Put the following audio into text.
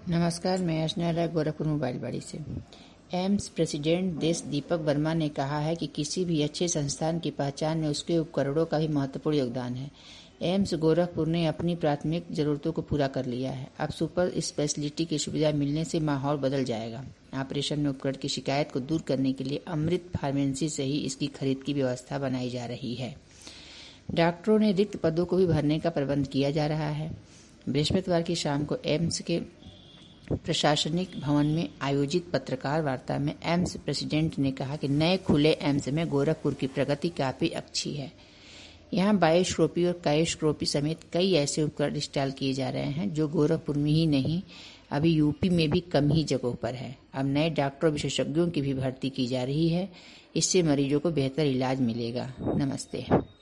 नमस्कार, मैं अर्चना राय गोरखपुर मोबाइल बाड़ी से। एम्स प्रेसिडेंट देश दीपक वर्मा ने कहा है कि किसी भी अच्छे संस्थान की पहचान में उसके उपकरणों का भी महत्वपूर्ण योगदान है। एम्स गोरखपुर ने अपनी प्राथमिक जरूरतों को पूरा कर लिया है। अब सुपर स्पेशलिटी की सुविधा मिलने से माहौल बदल जाएगा। ऑपरेशन में उपकरण की शिकायत को दूर करने के लिए अमृत फार्मेसी से ही इसकी खरीद की व्यवस्था बनाई जा रही है। डॉक्टरों ने रिक्त पदों को भी भरने का प्रबंध किया जा रहा है। बृहस्पतिवार की शाम को एम्स के प्रशासनिक भवन में आयोजित पत्रकार वार्ता में एम्स प्रेसिडेंट ने कहा कि नए खुले एम्स में गोरखपुर की प्रगति काफी अच्छी है। यहाँ बायोस्कोपी और कायोस्कोपी समेत कई ऐसे उपकरण इंस्टॉल किए जा रहे हैं जो गोरखपुर में ही नहीं, अभी यूपी में भी कम ही जगहों पर है। अब नए डॉक्टरों विशेषज्ञों की भी भर्ती की जा रही है। इससे मरीजों को बेहतर इलाज मिलेगा। नमस्ते।